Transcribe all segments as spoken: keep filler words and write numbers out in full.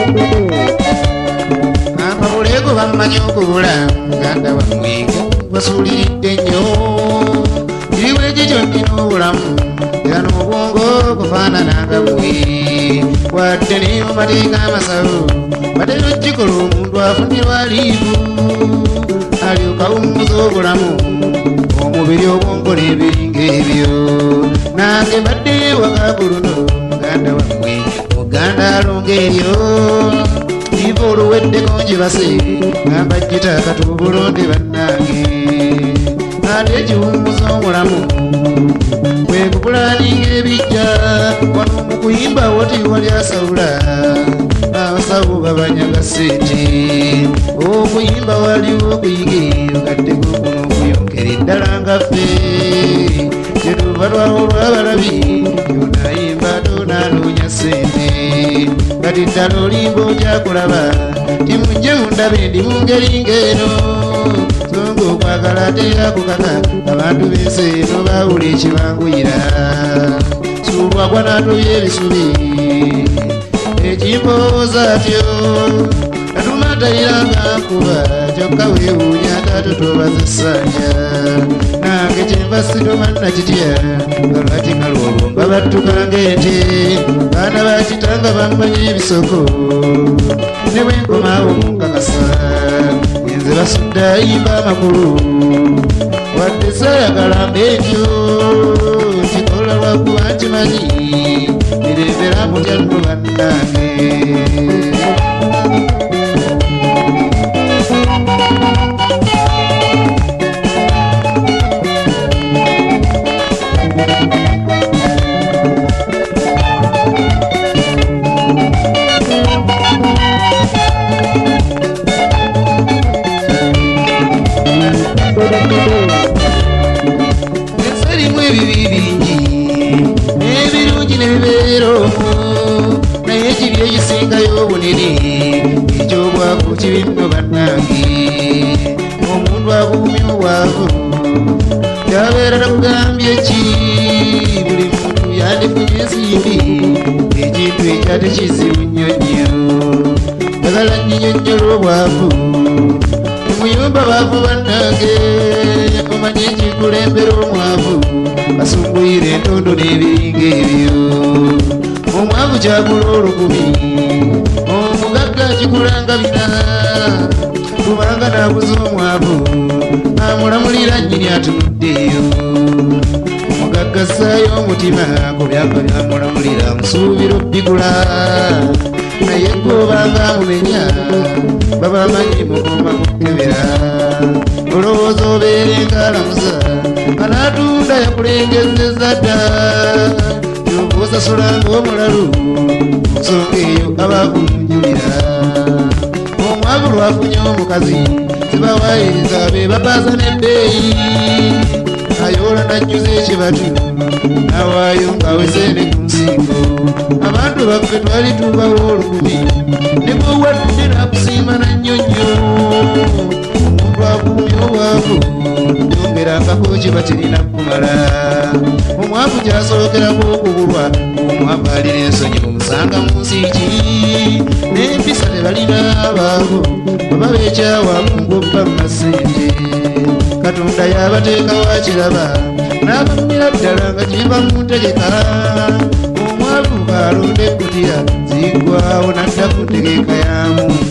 amabulego bamanyi okubula muganda wamwe basuuliridde nnyo iriwe ekyo nnina obulamu era n'obwongo bufaanananga bwe wadde ne mu mateeka amasawo batera okikola omuntu afunirwa liivu alyoka awummuza obulamu omubiri obwongo n'ebiringa ebyo nange mbadde waka ku luno muganda wamwe muganda alonga eryo iva oluweddeko njibase gamba jjita katubulonde bannange ate ekiwummuza omulamu bwe kupulaninga ebijja wano mu kuyimba woti wali asawula abasawo babanyaga ssente okuyimba waliwo okuyiga okaddeko kuno okuyongera eddala nga ffe kyetuva twawolwa abalabi yonayimba tonanoonya ssente kati ddala olimba okyakulaba timujje mundabe ndi mu ngeri ng'eno songa okwagala ateera kukaka abantu b'ensi eno baawula ekibanguyira suulwagwa n'atobya ebisubi ekimpooza atyo atumatayiranga nkuba kyokka weewuunya atatotobaza essanja nange kyenva sitomanna kitya nga lwaki kalwolwo mba battukanga ente baana bakitanga bammanyi ebisoko ne bwe nkomaawo munkakasa enze basudde ayimba amakulu wadde saayagala mbetyo kikola lwakuba nkimanyi mirembera mutya nno bannange enserimu ebibi bingi n'ebirungi n'ebibeera omwo naye ekibi ekisingayo obunene ekyobwavu kibi nno bannange omuntu akuumya obwavu kyabeera takugambye ki buli muntu yandifunye ensimbi ekintu ekyate kizibu nnyo nnyo njagala nnyinnyonnyola obwavu muyumba baavu bannange omanye ekikulembera omwavu basunguyire entondo n'ebiringa ebyo omwavu kyagula olukumi omugagga kikulanga bina kubanga naaguza omwavu amulamulira nnyini atunuddeeyo omugagga assaayo omutima ku byapa byamulamulira musuubira obbigula naye gwobanga amumenya baba amanyi mukoma kukebera olowooza obeere ngaalamuza anaatunda yakulengezeza dda yoba osasulanga omulalu nsonga eyo abakunjulira omwavu lwafunye omukazi zibawaayiriza be bapaasa n'ebbeeyi ayoola najjuza ekibatu nawaayo ng'aweseene ku nsingo abantu baffe twali tubawo olukumi ne bwewadde nakusiima na nnyonnyo omuntu akuumya obwavu yongerangako kiba kirina kumala omwavu kyasookerako okubulwa omwavu alina ensonyi mumusanga mu nsiiki n'empisa tebalina abaavu baba beekyawamu ng'obba mu masente katonda yabateeka wakiraba n'abamira ddala nga kiva mu ntegeka omwavu alonda ekkutya ziggwawo nadda ku ntegeka ya Mungu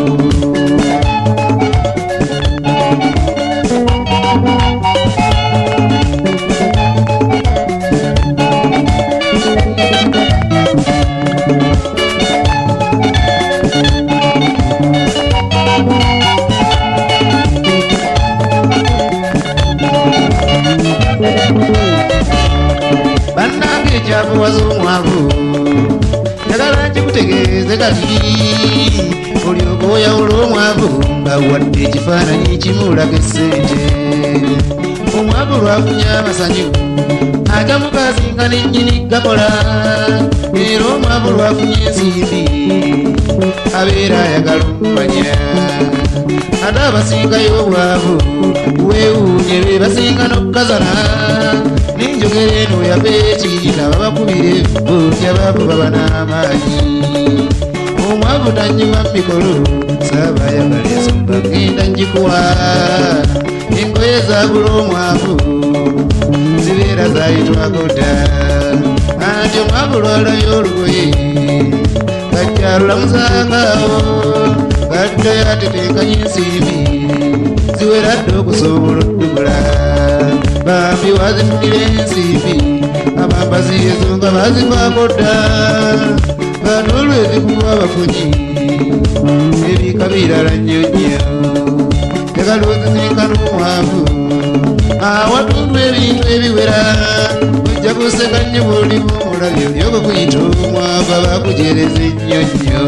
bannange ekyakuwaza omwavu njagala nkikutegeeze kati olyoka oyawula omwavu nga wadde ekifaananyi kimulaga essente omwavu lwafunye amasanyu agamu gasinga nennyini gakola era omwavu lwafunye ensimbi abeera ayagala okumanya ate abasingayo obwavu weewuunye be basinga n'okukazana n'enjogera eno yabeera ekiina babakubira ebbuutya baavu baba n'amaanyi omwavu omwavu tanyuma mikolo sabayagala ensonga ngenda njikuwa engoye zabula omwavu zibeera zayitwagoda anti omwavu lwalayo olugoye gajjalula musangaawo gaddayo ateteekanye ensimbi ziwera dde okusobola oddugula bambi wazifunira ensimbi abambazi ezo nga bazivaako dda ganolwo ezikuba abafunyi ebika birala nnyo nnyo njagala ozisinkana omwavu awatundu ebintu ebiwera ojja kuseka nnyo bw'olimu omulabyo byoko kuyita omwavu abakujereza ennyo nnyo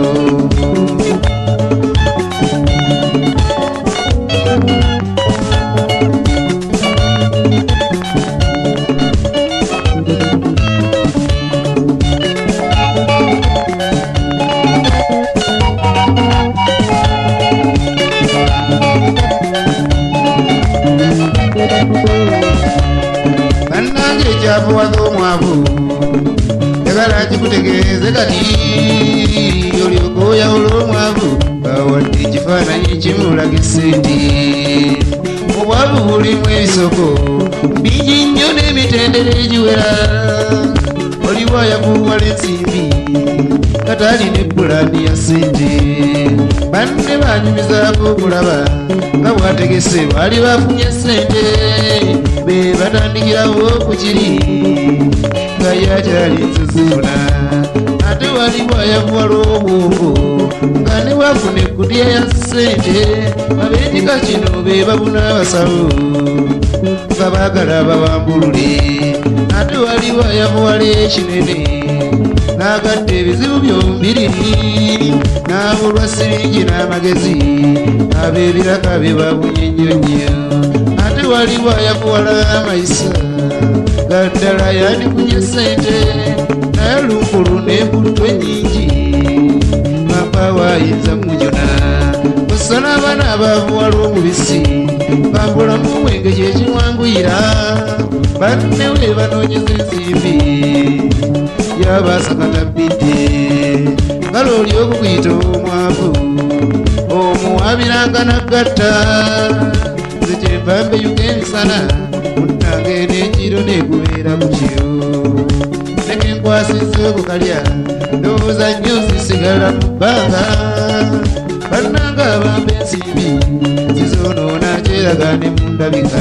bannange ekyafuwaza omwavu njagala kikutegeeze kati olyoka oyawula omwavu bawadde ekifaananyi kimulaga essente obwavu bulimu ebisoko bingi nnyo n'emitendera egiwera oliwo ayakuwala ensimbi kati alina ebbulaani ya ssente banne banyumizaako okulaba nga bwategese baali bafunye ssente be batandikirawo ku kiri nga yakyali nsuzuna ate waliwo ayakuwala obwongo nga ne wafuna ekkutiya ya ssente ab'ekika kino be babuna abasawo nga baagala babambulule ate waliwo ayakuwala ekinene n'agadde ebizibu byombiri n'abulwa siringi n'amagezi ab'ebiraka be babunye nnyo nnyo ate waliwo ayakuwala amayisa gaddala yandifunye ssente naye lunkulu n'embutto ennyingi mampawo ayinza mujuna kussa n'abaana abavuwala omubisi bambulamu omwenge kyekimwanguyira banne we banoonyeza ensimbi yabasakatabidde ngalo oli okukuyita omwavu omuwabiranga nagatta nze kyempambe yuga emisana munnange n'ekiro negubeera ku kiro neke nkwasizza okukalya ndowooza nnyo zisigala mu bbanga bannanga abamba ensimbi zizoonoona kyeragane mu ndabika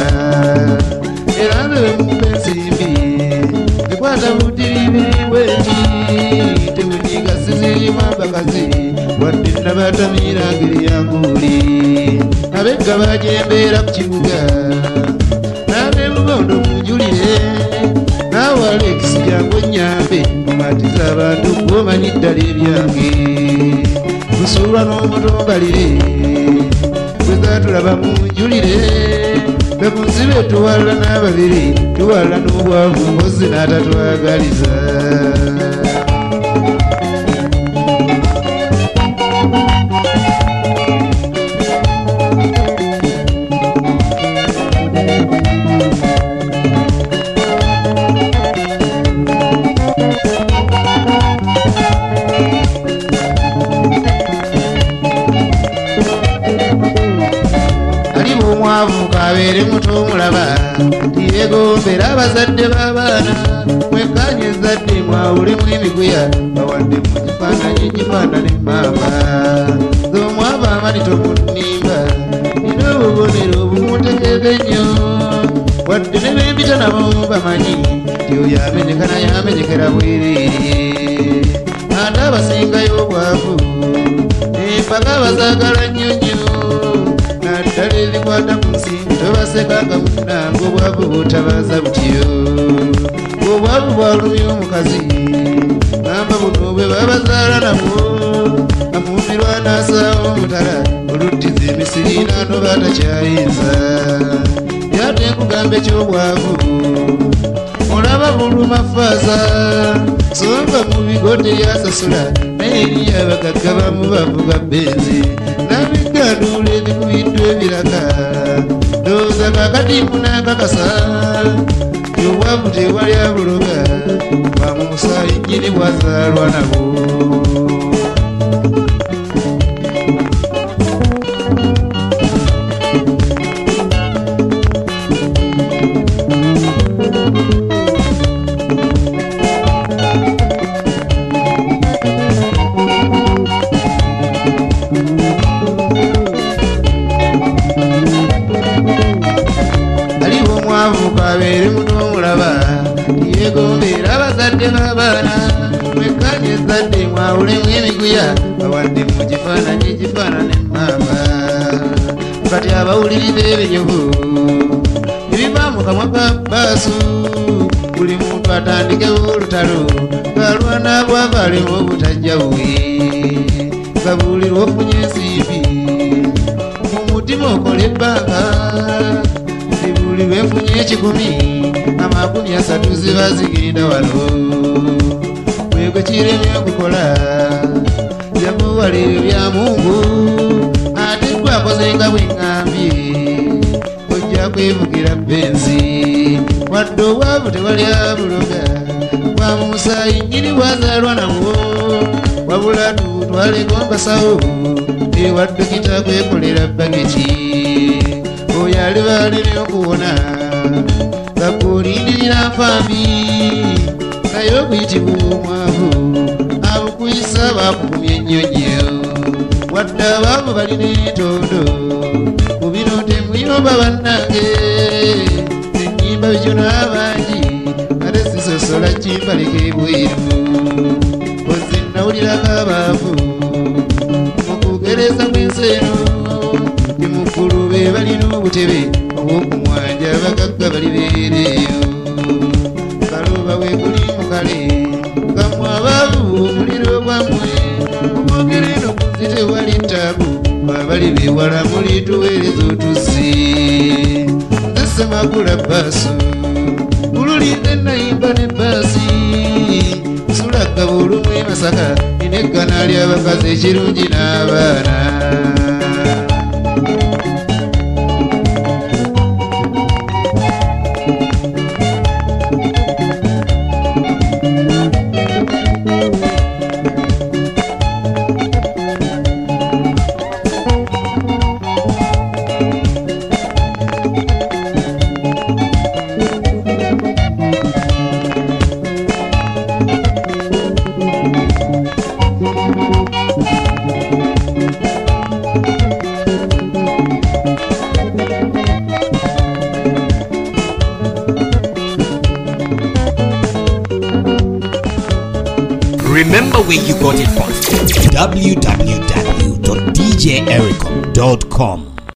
era nze bemumba ensimbi zikwata butiribiriweki tebunyiga sizirimu abakazi wadde nabatamiirangeri yanguuli abegga bajembeera ku kibuga n'abemubondo munjulire naawe alekisi jangu nnyambe omatiza abantu gwomanyi ddala ebyange kusuulwa n'omutombalire bwezatulaba munjulire bekunsibe tuwalala n'ababiri tuwalala n'obwavu mpozi n'atatwagaliza omwavu kabeere muto omulaba yegombera abazadde b'abaana mwekanye ezadde mwawulemu emiguya bawadde mu kifaananyi ekifaanane maama z'omwavu amani tomunnimba nina obubonero obumutegeeza ennyo wadde ne bembita nabo bamanyi ti oyo amenyekana yamenyekera bwereere ate abasingayo obwavu empaka bazaagala nnyo nnyo naddala ebikwata ku nsimbi tobasekanga munnanga obwavu butabaza butyo obwavu bwalumya omukazi gamba buno bwe babazaala nabwo amuumirwa n'asaawo omutala oluddiza emisiri naano batakyayinza yate nkugamba ekyobwavu olaba buluma faasa so nga mu bigo teryasasula naye eriyo abagagga bamu bavuga benzi nabiganduula ebikubiddwa ebiraka ndowooza kakati munakakasa obwavu tewali abuloga bwa mu musaayi nnyini bwazaalwa nabo miguya bawande mu kifaananyi kifaanane mama kati abawuliriza ebinyovu ebiva mu kamwa ka baasu buli muntu atandikewo olutalo ng'alwana bwava alimu obutajjawuwe ngabulirwa ofunye ensimbi mu mutima okola ebbanga buli lwenfunye ekikumi amakumi asatu ziba zigenda wano bwegwe kiremye okukola jakuwala ebyo bya Mungu ate gwakoze nga bweŋŋambye ojja kwevugira benzi wadde obwavu tewali abuloga bwa musaayi nnyini bwazaalwa nawo wabula tutwaleko nkasawo ewa dokita kwekolera bageti oyo aliba alina okuwona nga kulindirira nfambi naye okuyitibwa omwavu abukuyisa bakugumya ennyonyo wadde abaavu balina entondo mu bino temuyomba bannange ennyimba bikyo n'abangi ate sisosola kimbaleka ebweru ozi nawulirako abaavu mukugereza kw'ensi eno timukulu be balina obutebe obw'okumwanja abagagga balibeereeyo kaluba we kuli mukale gammwe abaavu omuliro gwammwe omwogere eno kunzi tewali ttaabu abali beewala mulituweereza otusi nze Ssemakula Baasu ululinde nayimba ne baasi sulagga bulumu e Masaka nina eggana ly'abakazi ekirungi n'abaana Remember where you got it from. w w w dot d j ericom dot com